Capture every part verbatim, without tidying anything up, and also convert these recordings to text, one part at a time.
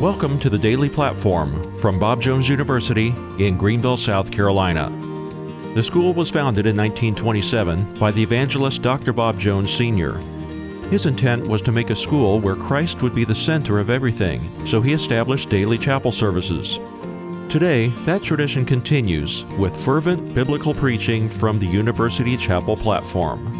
Welcome to the Daily Platform from Bob Jones University in Greenville, South Carolina. The school was founded in nineteen twenty-seven by the evangelist Doctor Bob Jones Senior His intent was to make a school where Christ would be the center of everything, so he established daily chapel services. Today, that tradition continues with fervent biblical preaching from the University Chapel platform.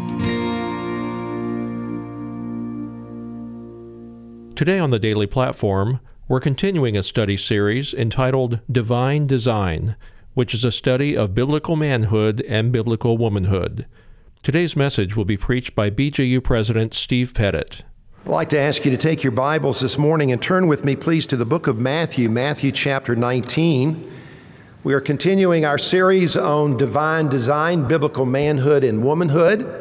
Today on the Daily Platform, we're continuing a study series entitled Divine Design, which is a study of biblical manhood and biblical womanhood. Today's message will be preached by B J U President Steve Pettit. I'd like to ask you to take your Bibles this morning and turn with me, please, to the book of Matthew, Matthew chapter nineteen. We are continuing our series on divine design, biblical manhood, and womanhood.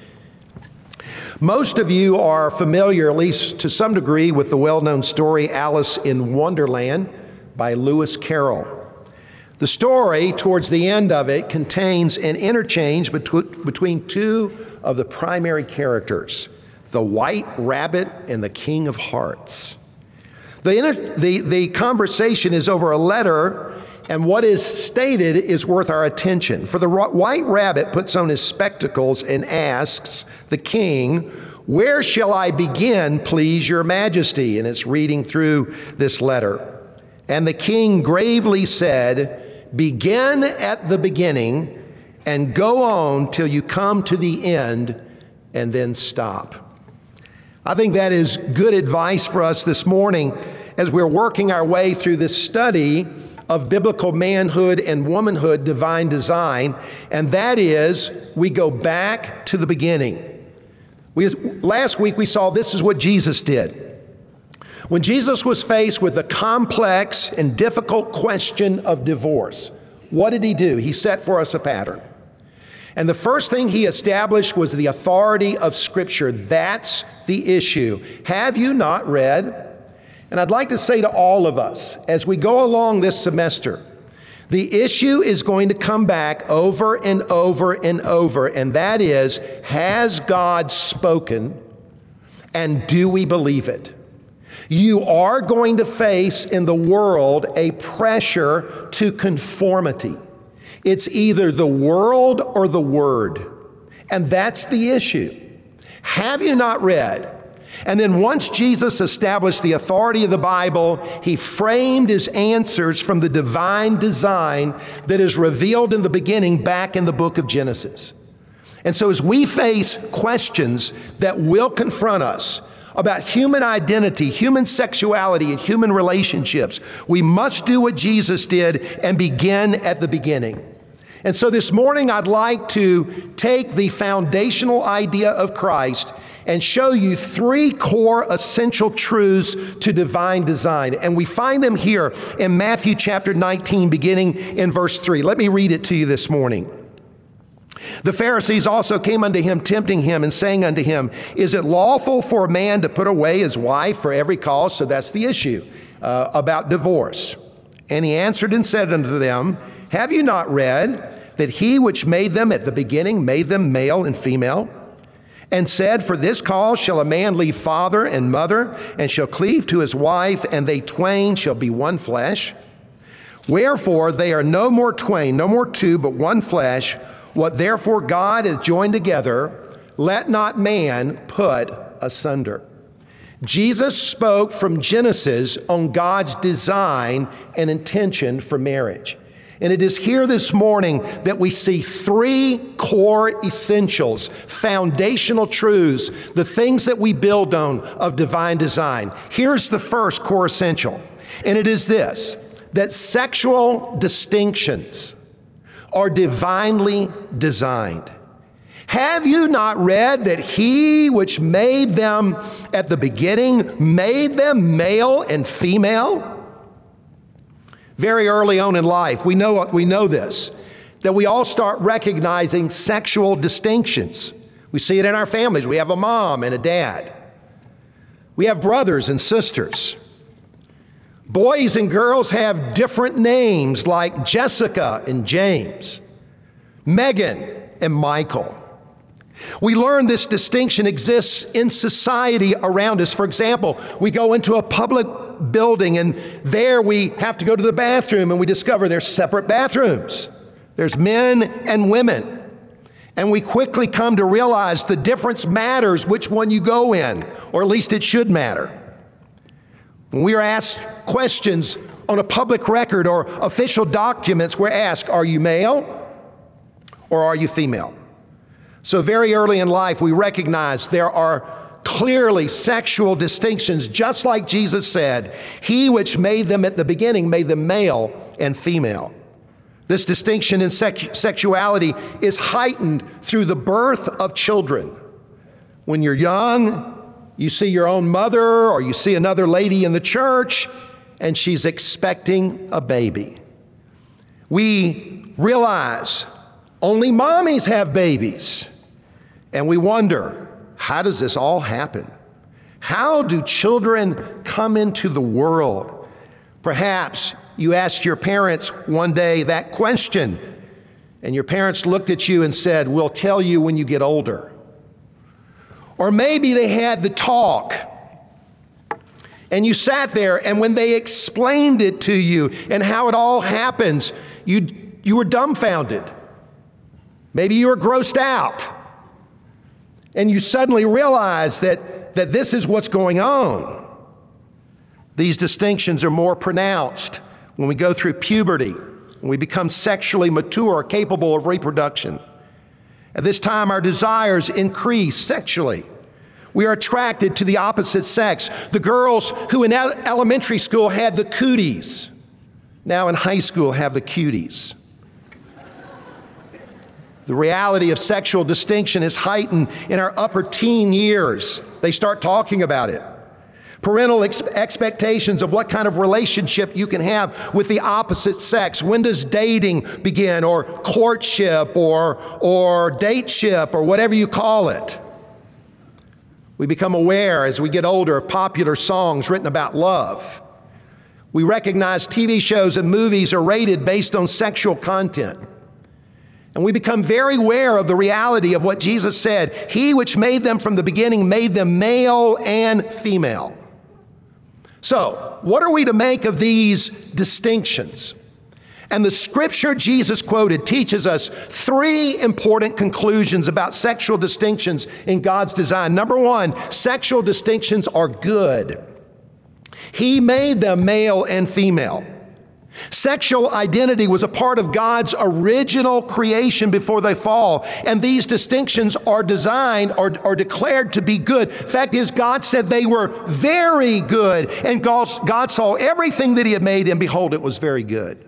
Most of you are familiar, at least to some degree, with the well-known story Alice in Wonderland by Lewis Carroll. The story, towards the end of it, contains an interchange betw- between two of the primary characters, the White Rabbit and the King of Hearts. The, inter- the, the conversation is over a letter, and what is stated is worth our attention. For the White Rabbit puts on his spectacles and asks the king, "Where shall I begin, please, your majesty?" And it's reading through this letter. And the king gravely said, "Begin at the beginning and go on till you come to the end, and then stop." I think that is good advice for us this morning as we're working our way through this study of biblical manhood and womanhood, divine design, and that is we go back to the beginning. We, last week we saw this is what Jesus did. When Jesus was faced with the complex and difficult question of divorce, what did he do? He set for us a pattern. And the first thing he established was the authority of Scripture. That's the issue. Have you not read? And I'd like to say to all of us, as we go along this semester, the issue is going to come back over and over and over, and that is, has God spoken, and do we believe it? You are going to face in the world a pressure to conformity. It's either the world or the Word, and that's the issue. Have you not read? And then once Jesus established the authority of the Bible, he framed his answers from the divine design that is revealed in the beginning back in the book of Genesis. And so as we face questions that will confront us about human identity, human sexuality, and human relationships, we must do what Jesus did and begin at the beginning. And so this morning I'd like to take the foundational idea of Christ and show you three core essential truths to divine design. And we find them here in Matthew chapter nineteen, beginning in verse three. Let me read it to you this morning. The Pharisees also came unto him, tempting him, and saying unto him, "Is it lawful for a man to put away his wife for every cause?" So that's the issue uh, about divorce. And he answered and said unto them, "Have you not read that he which made them at the beginning made them male and female? And said, for this cause shall a man leave father and mother, and shall cleave to his wife, and they twain shall be one flesh. Wherefore they are no more twain, no more two, but one flesh. What therefore God hath joined together, let not man put asunder." Jesus spoke from Genesis on God's design and intention for marriage. And it is here this morning that we see three core essentials, foundational truths, the things that we build on of divine design. Here's the first core essential, and it is this, that sexual distinctions are divinely designed. Have you not read that he which made them at the beginning made them male and female? Very early on in life, we know we know this, that we all start recognizing sexual distinctions. We see it in our families. We have a mom and a dad. We have brothers and sisters. Boys and girls have different names like Jessica and James, Megan and Michael. We learn this distinction exists in society around us. For example, we go into a public building, and there we have to go to the bathroom, and we discover there's separate bathrooms. There's men and women. And we quickly come to realize the difference matters which one you go in, or at least it should matter. When we are asked questions on a public record or official documents, we're asked, are you male or are you female? So very early in life, we recognize there are clearly sexual distinctions, just like Jesus said, he which made them at the beginning made them male and female. This distinction in sex- sexuality is heightened through the birth of children. When you're young, you see your own mother or you see another lady in the church, and she's expecting a baby. We realize only mommies have babies, and we wonder, how does this all happen? How do children come into the world? Perhaps you asked your parents one day that question, and your parents looked at you and said, we'll tell you when you get older. Or maybe they had the talk, and you sat there, and when they explained it to you and how it all happens, you, you were dumbfounded. Maybe you were grossed out, and you suddenly realized that, that this is what's going on. These distinctions are more pronounced when we go through puberty, when we become sexually mature, capable of reproduction. At this time, our desires increase sexually. We are attracted to the opposite sex. The girls who in elementary school had the cooties, now in high school have the cuties. The reality of sexual distinction is heightened in our upper teen years. They start talking about it. Parental ex- expectations of what kind of relationship you can have with the opposite sex. When does dating begin, or courtship, or, or dateship, or whatever you call it? We become aware as we get older of popular songs written about love. We recognize T V shows and movies are rated based on sexual content. And we become very aware of the reality of what Jesus said. He which made them from the beginning made them male and female. So, what are we to make of these distinctions? And the scripture Jesus quoted teaches us three important conclusions about sexual distinctions in God's design. Number one, sexual distinctions are good. He made them male and female. Sexual identity was a part of God's original creation before the fall, and these distinctions are designed or are declared to be good. Fact is, God said they were very good, and God saw everything that He had made, and behold, it was very good.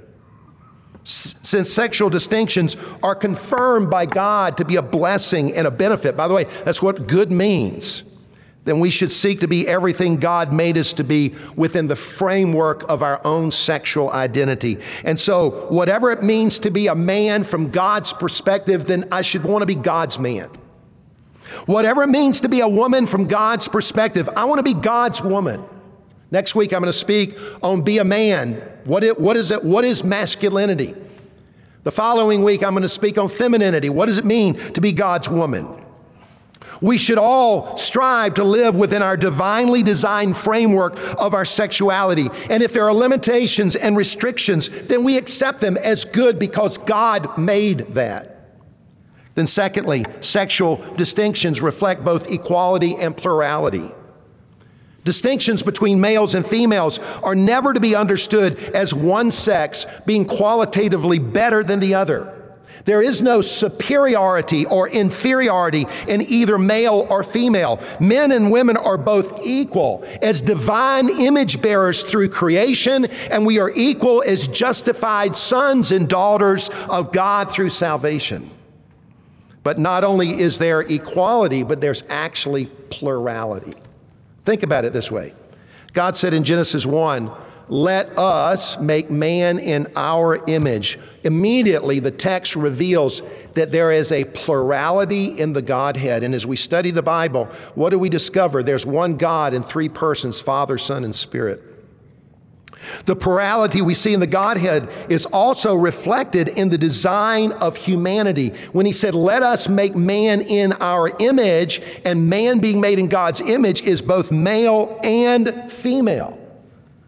Since sexual distinctions are confirmed by God to be a blessing and a benefit, by the way, that's what good means, then we should seek to be everything God made us to be within the framework of our own sexual identity. And so whatever it means to be a man from God's perspective, then I should want to be God's man. Whatever it means to be a woman from God's perspective, I want to be God's woman. Next week I'm going to speak on be a man. What it, what is it? What is masculinity? The following week I'm going to speak on femininity. What does it mean to be God's woman? We should all strive to live within our divinely designed framework of our sexuality. And if there are limitations and restrictions, then we accept them as good because God made that. Then secondly, sexual distinctions reflect both equality and plurality. Distinctions between males and females are never to be understood as one sex being qualitatively better than the other. There is no superiority or inferiority in either male or female. Men and women are both equal as divine image bearers through creation, and we are equal as justified sons and daughters of God through salvation. But not only is there equality, but there's actually plurality. Think about it this way. God said in Genesis one, let us make man in our image. Immediately, the text reveals that there is a plurality in the Godhead. And as we study the Bible, what do we discover? There's one God in three persons, Father, Son, and Spirit. The plurality we see in the Godhead is also reflected in the design of humanity. When He said, let us make man in our image, and man being made in God's image is both male and female.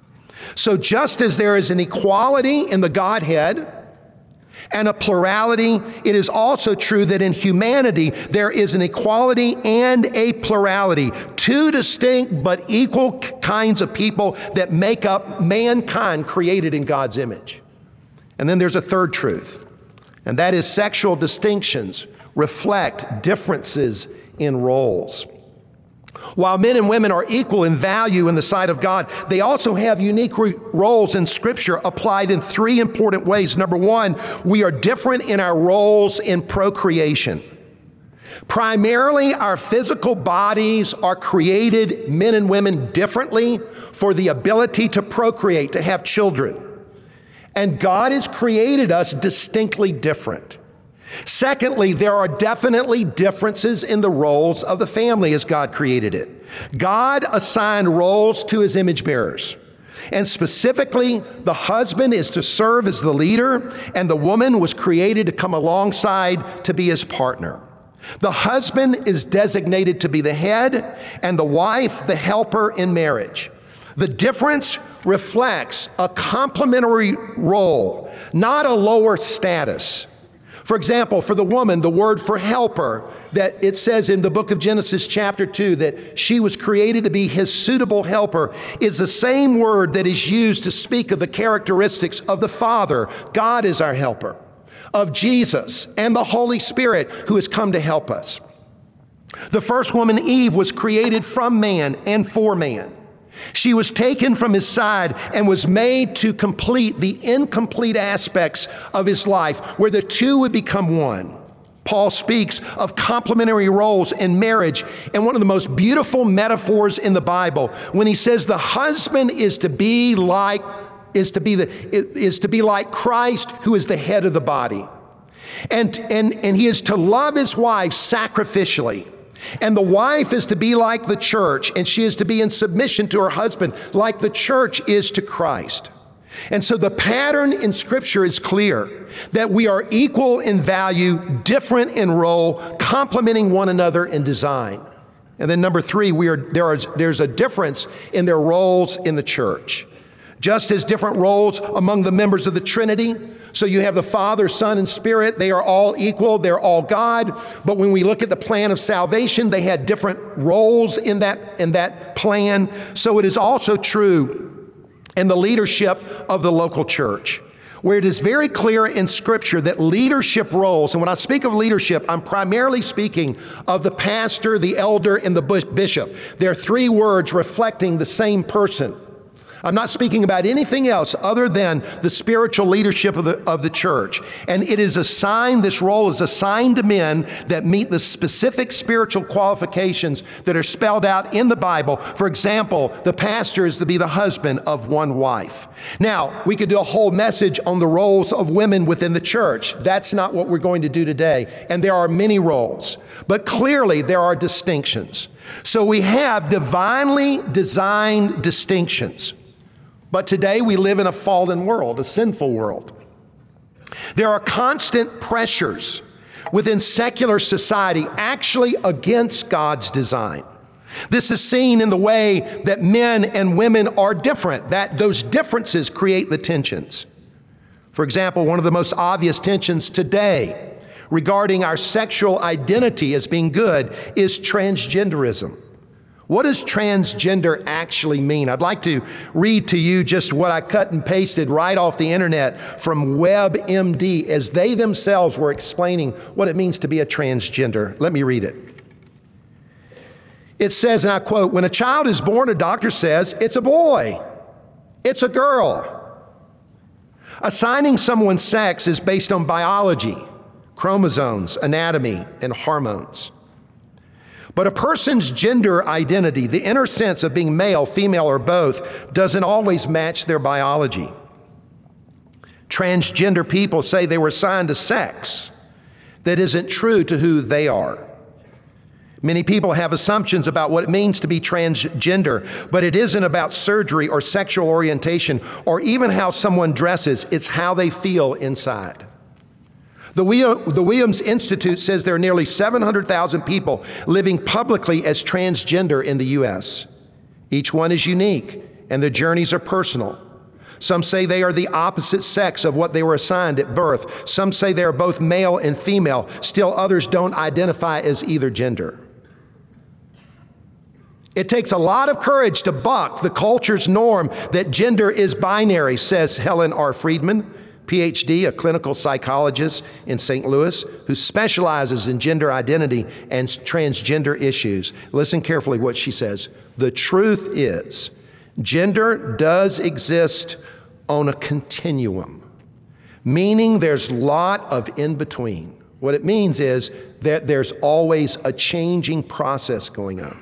So just as there is an equality in the Godhead and a plurality, it is also true that in humanity there is an equality and a plurality, two distinct but equal kinds of people that make up mankind created in God's image. And then there's a third truth, and that is sexual distinctions reflect differences in roles. While men and women are equal in value in the sight of God, they also have unique re- roles in Scripture applied in three important ways. Number one, we are different in our roles in procreation. Primarily, our physical bodies are created, men and women, differently for the ability to procreate, to have children. And God has created us distinctly different. Secondly, there are definitely differences in the roles of the family as God created it. God assigned roles to his image bearers. And specifically, the husband is to serve as the leader, and the woman was created to come alongside to be his partner. The husband is designated to be the head, and the wife the helper in marriage. The difference reflects a complementary role, not a lower status. For example, for the woman, the word for helper, that it says in the book of Genesis chapter two that she was created to be his suitable helper, is the same word that is used to speak of the characteristics of the Father. God is our helper, of Jesus and the Holy Spirit who has come to help us. The first woman, Eve, was created from man and for man. She was taken from his side and was made to complete the incomplete aspects of his life, where the two would become one. Paul speaks of complementary roles in marriage in one of the most beautiful metaphors in the Bible when he says the husband is to be like is to be the is to be like Christ, who is the head of the body. And and and he is to love his wife sacrificially. And the wife is to be like the church, and she is to be in submission to her husband like the church is to Christ. And so the pattern in Scripture is clear, that we are equal in value, different in role, complementing one another in design. And then number three, we are there is there's a difference in their roles in the church. Just as different roles among the members of the Trinity. So you have the Father, Son, and Spirit. They are all equal. They're all God. But when we look at the plan of salvation, they had different roles in that, in that plan. So it is also true in the leadership of the local church, where it is very clear in Scripture that leadership roles, and when I speak of leadership, I'm primarily speaking of the pastor, the elder, and the bishop. They're three words reflecting the same person. I'm not speaking about anything else other than the spiritual leadership of the, of the church. And it is assigned, this role is assigned to men that meet the specific spiritual qualifications that are spelled out in the Bible. For example, the pastor is to be the husband of one wife. Now, we could do a whole message on the roles of women within the church. That's not what we're going to do today. And there are many roles, but clearly there are distinctions. So we have divinely designed distinctions. But today we live in a fallen world, a sinful world. There are constant pressures within secular society actually against God's design. This is seen in the way that men and women are different, that those differences create the tensions. For example, one of the most obvious tensions today regarding our sexual identity as being good is transgenderism. What does transgender actually mean? I'd like to read to you just what I cut and pasted right off the internet from WebMD as they themselves were explaining what it means to be a transgender. Let me read it. It says, and I quote, "When a child is born, a doctor says it's a boy, it's a girl. Assigning someone's sex is based on biology, chromosomes, anatomy, and hormones. But a person's gender identity, the inner sense of being male, female, or both, doesn't always match their biology. Transgender people say they were assigned a sex that isn't true to who they are. Many people have assumptions about what it means to be transgender, but it isn't about surgery or sexual orientation or even how someone dresses. It's how they feel inside. The Williams Institute says there are nearly seven hundred thousand people living publicly as transgender in the U S. Each one is unique, and their journeys are personal. Some say they are the opposite sex of what they were assigned at birth. Some say they are both male and female. Still others don't identify as either gender. It takes a lot of courage to buck the culture's norm that gender is binary, says Helen R. Friedman, P H D, a clinical psychologist in Saint Louis, who specializes in gender identity and transgender issues. Listen carefully what she says. The truth is, gender does exist on a continuum, meaning there's a lot of in between. What it means is that there's always a changing process going on.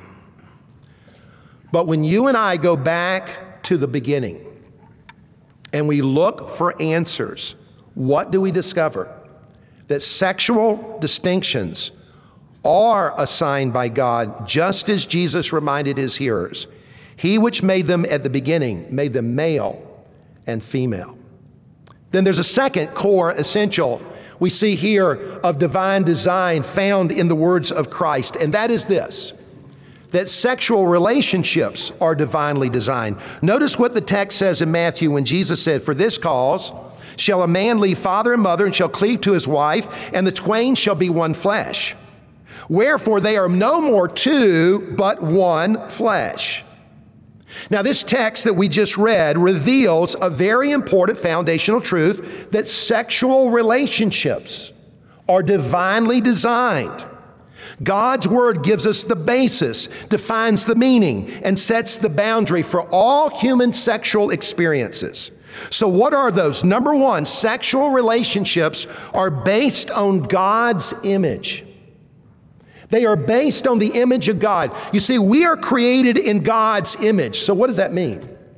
But when you and I go back to the beginning and we look for answers, what do we discover? That sexual distinctions are assigned by God, just as Jesus reminded his hearers. He which made them at the beginning made them male and female. Then there's a second core essential we see here of divine design found in the words of Christ, and that is this, that sexual relationships are divinely designed. Notice what the text says in Matthew when Jesus said, "For this cause shall a man leave father and mother and shall cleave to his wife, and the twain shall be one flesh. Wherefore they are no more two, but one flesh." Now, this text that we just read reveals a very important foundational truth, that sexual relationships are divinely designed. God's word gives us the basis, defines the meaning, and sets the boundary for all human sexual experiences. So what are those? Number one, sexual relationships are based on God's image. They are based on the image of God. You see, we are created in God's image. So what does that mean?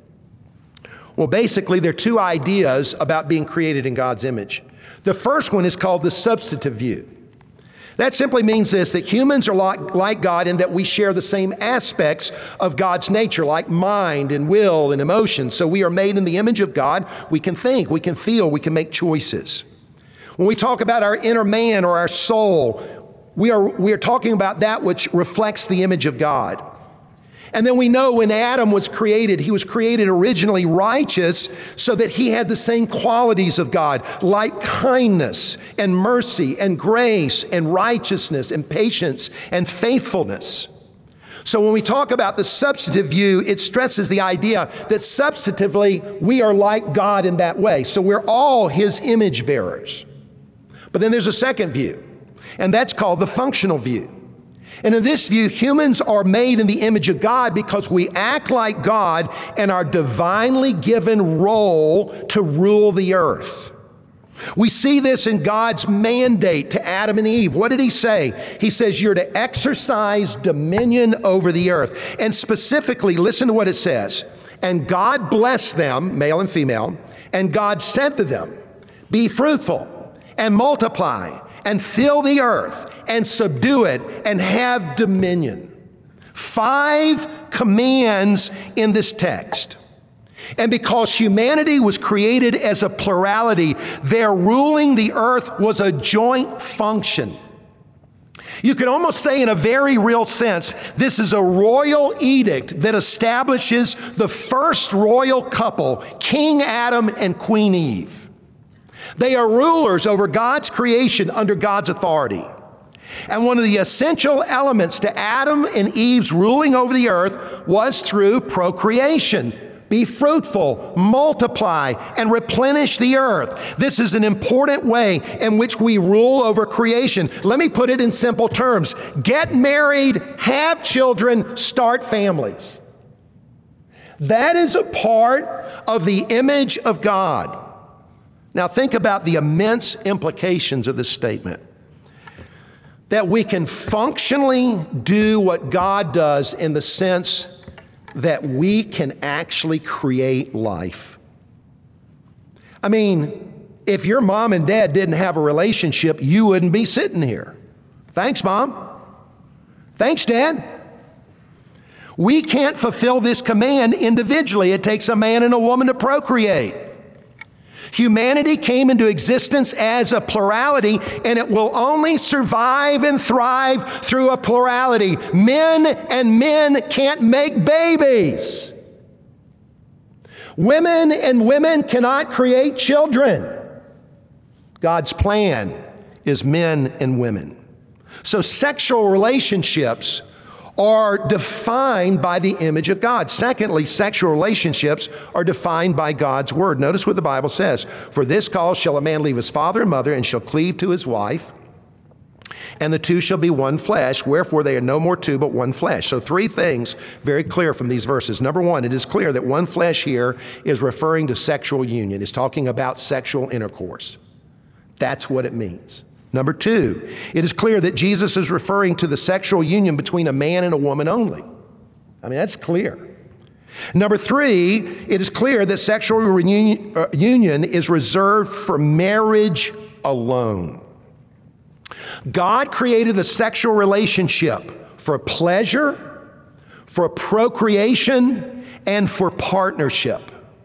Well, basically, there are two ideas about being created in God's image. The first one is called the substantive view. That simply means this, that humans are like, like God in that we share the same aspects of God's nature, like mind and will and emotion. So we are made in the image of God. We can think, we can feel, we can make choices. When we talk about our inner man or our soul, we are, we are talking about that which reflects the image of God. And then we know when Adam was created, he was created originally righteous so that he had the same qualities of God, like kindness and mercy and grace and righteousness and patience and faithfulness. So when we talk about the substantive view, it stresses the idea that substantively we are like God in that way. So we're all his image bearers. But then there's a second view, and that's called the functional view. And in this view, humans are made in the image of God because we act like God in our divinely given role to rule the earth. We see this in God's mandate to Adam and Eve. What did he say? He says, you're to exercise dominion over the earth. And specifically, listen to what it says. And God blessed them, male and female, and God said to them, be fruitful and multiply and fill the earth and subdue it and have dominion. Five commands in this text. And because humanity was created as a plurality, their ruling the earth was a joint function. You could almost say in a very real sense, this is a royal edict that establishes the first royal couple, King Adam and Queen Eve. They are rulers over God's creation under God's authority. And one of the essential elements to Adam and Eve's ruling over the earth was through procreation. Be fruitful, multiply, and replenish the earth. This is an important way in which we rule over creation. Let me put it in simple terms. Get married, have children, start families. That is a part of the image of God. Now think about the immense implications of this statement. That we can functionally do what God does in the sense that we can actually create life. I mean, if your mom and dad didn't have a relationship, you wouldn't be sitting here. Thanks, Mom. Thanks, Dad. We can't fulfill this command individually. It takes a man and a woman to procreate. Humanity came into existence as a plurality, and it will only survive and thrive through a plurality. Men and men can't make babies. Women and women cannot create children. God's plan is men and women. So sexual relationships are defined by the image of God. Secondly, sexual relationships are defined by God's word. Notice what the Bible says. For this cause shall a man leave his father and mother and shall cleave to his wife, and the two shall be one flesh, wherefore they are no more two but one flesh. So three things very clear from these verses. Number one, it is clear that one flesh here is referring to sexual union. It's talking about sexual intercourse. That's what it means. Number two, it is clear that Jesus is referring to the sexual union between a man and a woman only. I mean, that's clear. Number three, it is clear that sexual reunion, uh, union is reserved for marriage alone. God created the sexual relationship for pleasure, for procreation, and for partnership.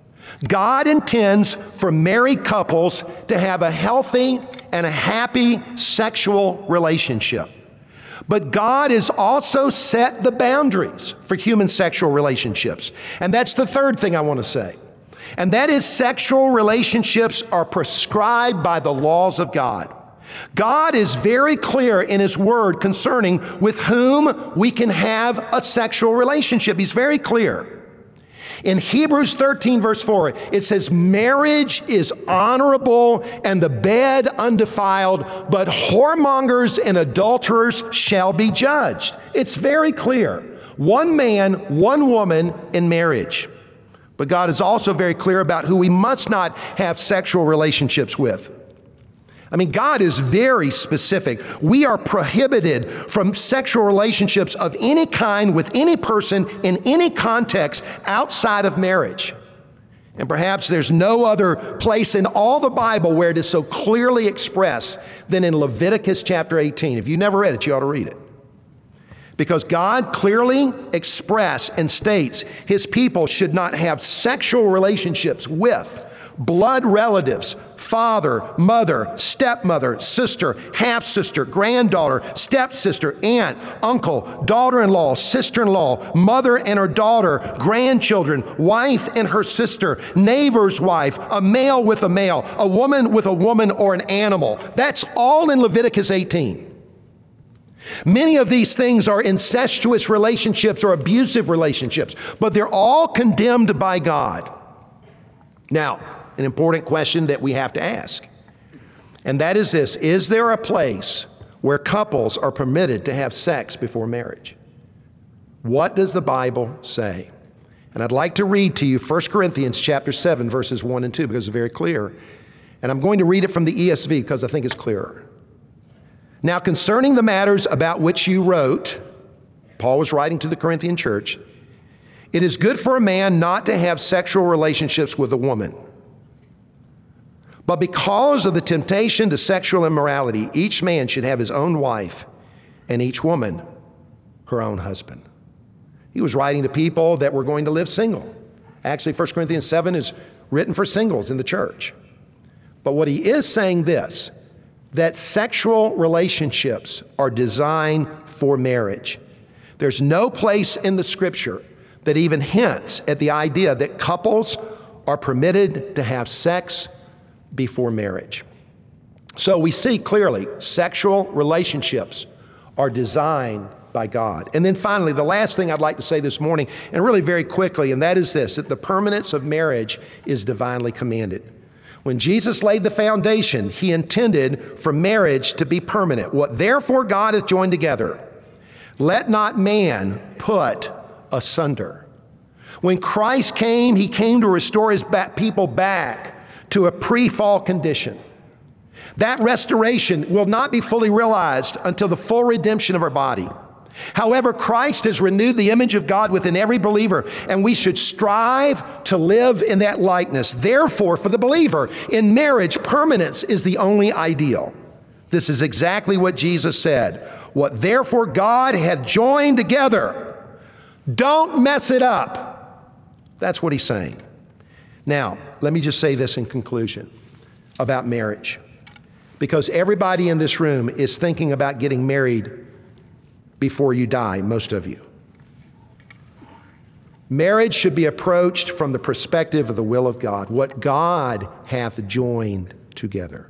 God intends for married couples to have a healthy and a happy sexual relationship. But God has also set the boundaries for human sexual relationships. And that's the third thing I want to say. And that is sexual relationships are prescribed by the laws of God. God is very clear in His Word concerning with whom we can have a sexual relationship. He's very clear. In Hebrews thirteen, verse four, it says, marriage is honorable and the bed undefiled, but whoremongers and adulterers shall be judged. It's very clear. One man, one woman in marriage. But God is also very clear about who we must not have sexual relationships with. I mean, God is very specific. We are prohibited from sexual relationships of any kind with any person in any context outside of marriage. And perhaps there's no other place in all the Bible where it is so clearly expressed than in Leviticus chapter eighteen. If you never read it, you ought to read it. Because God clearly expressed and states His people should not have sexual relationships with blood relatives, father, mother, stepmother, sister, half-sister, granddaughter, stepsister, aunt, uncle, daughter-in-law, sister-in-law, mother and her daughter, grandchildren, wife and her sister, neighbor's wife, a male with a male, a woman with a woman, or an animal. That's all in Leviticus eighteen. Many of these things are incestuous relationships or abusive relationships, but they're all condemned by God. Now, an important question that we have to ask, and that is this: is there a place where couples are permitted to have sex before marriage? What does the Bible say? And I'd like to read to you First Corinthians chapter seven, verses one and two, because it's very clear. And I'm going to read it from the E S V because I think it's clearer. Now, concerning the matters about which you wrote, Paul was writing to the Corinthian church, it is good for a man not to have sexual relationships with a woman. But because of the temptation to sexual immorality, each man should have his own wife and each woman her own husband. He was writing to people that were going to live single. Actually, First Corinthians seven is written for singles in the church. But what he is saying this, that sexual relationships are designed for marriage. There's no place in the Scripture that even hints at the idea that couples are permitted to have sex before marriage. So we see clearly sexual relationships are designed by God. And then finally, the last thing I'd like to say this morning, and really very quickly, and that is this, that the permanence of marriage is divinely commanded. When Jesus laid the foundation, He intended for marriage to be permanent. What therefore God hath joined together, let not man put asunder. When Christ came, He came to restore His people back to a pre-fall condition. That restoration will not be fully realized until the full redemption of our body. However, Christ has renewed the image of God within every believer, and we should strive to live in that likeness. Therefore, for the believer, in marriage, permanence is the only ideal. This is exactly what Jesus said. What therefore God hath joined together, don't mess it up. That's what He's saying. Now, let me just say this in conclusion about marriage, because everybody in this room is thinking about getting married before you die, most of you. Marriage should be approached from the perspective of the will of God, what God hath joined together.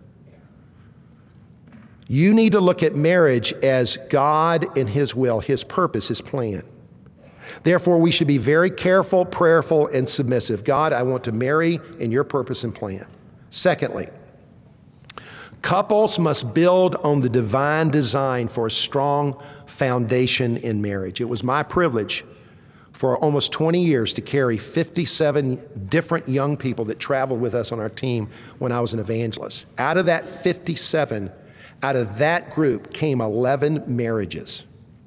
You need to look at marriage as God and His will, His purpose, His plan. Therefore, we should be very careful, prayerful, and submissive. God, I want to marry in your purpose and plan. Secondly, couples must build on the divine design for a strong foundation in marriage. It was my privilege for almost twenty years to carry fifty-seven different young people that traveled with us on our team when I was an evangelist. Out of that fifty-seven, out of that group came eleven marriages.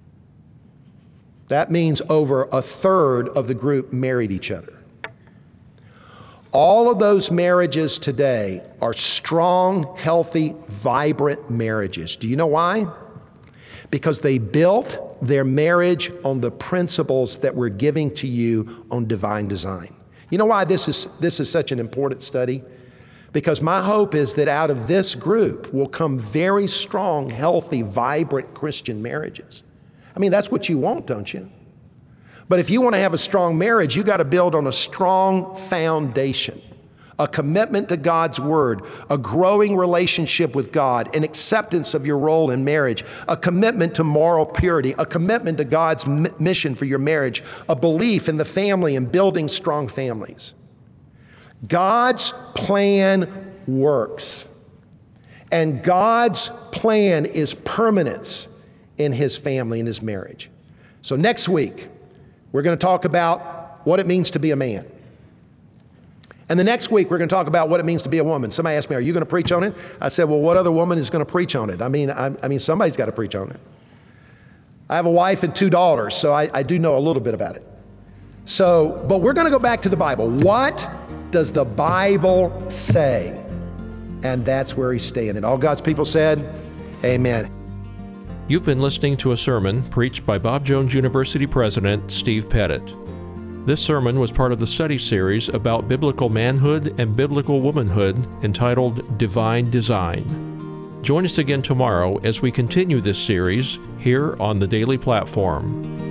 That means over a third of the group married each other. All of those marriages today are strong, healthy, vibrant marriages. Do you know why? Because they built their marriage on the principles that we're giving to you on divine design. You know why this is, this is such an important study? Because my hope is that out of this group will come very strong, healthy, vibrant Christian marriages. I mean, that's what you want, don't you? But if you want to have a strong marriage, you got to build on a strong foundation, a commitment to God's Word, a growing relationship with God, an acceptance of your role in marriage, a commitment to moral purity, a commitment to God's m- mission for your marriage, a belief in the family and building strong families. God's plan works, and God's plan is permanence in His family and His marriage. So next week, we're going to talk about what it means to be a man. And the next week, we're going to talk about what it means to be a woman. Somebody asked me, are you going to preach on it? I said, well, what other woman is going to preach on it? I mean, I, I mean, somebody's got to preach on it. I have a wife and two daughters, so I, I do know a little bit about it. So, but we're going to go back to the Bible. What does the Bible say? And that's where he's staying. And all God's people said, amen. You've been listening to a sermon preached by Bob Jones University President Steve Pettit. This sermon was part of the study series about biblical manhood and biblical womanhood entitled Divine Design. Join us again tomorrow as we continue this series here on the Daily Platform.